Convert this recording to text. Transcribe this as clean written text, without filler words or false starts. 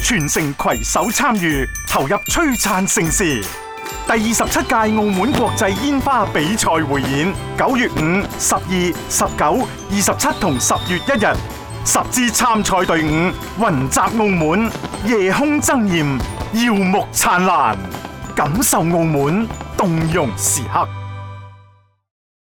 全城攜手參與，投入璀璨盛事。第27屆澳門國際煙花比賽匯演，9月5、12、19、27同10月1日，10支參賽隊伍雲集澳門，夜空爭艷，耀目燦爛，感受澳門動容時刻。